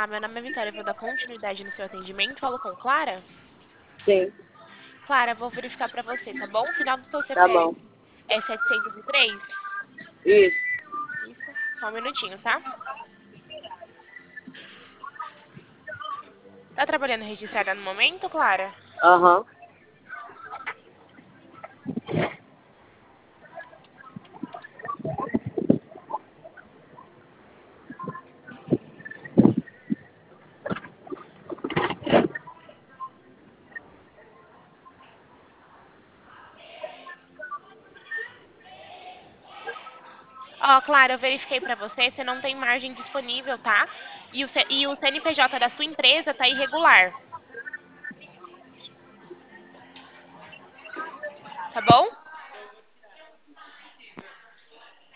Olá, meu nome é Vitória, eu vou dar continuidade no seu atendimento. Falo com Clara? Sim, Clara, vou verificar para você, tá bom? O final do seu tá CPF bom. é 703? Isso. Isso, só um minutinho, tá? Tá trabalhando registrada no momento, Clara? Aham. Ó, Clara, eu verifiquei para você, você não tem margem disponível, tá? E o CNPJ da sua empresa tá irregular, tá bom?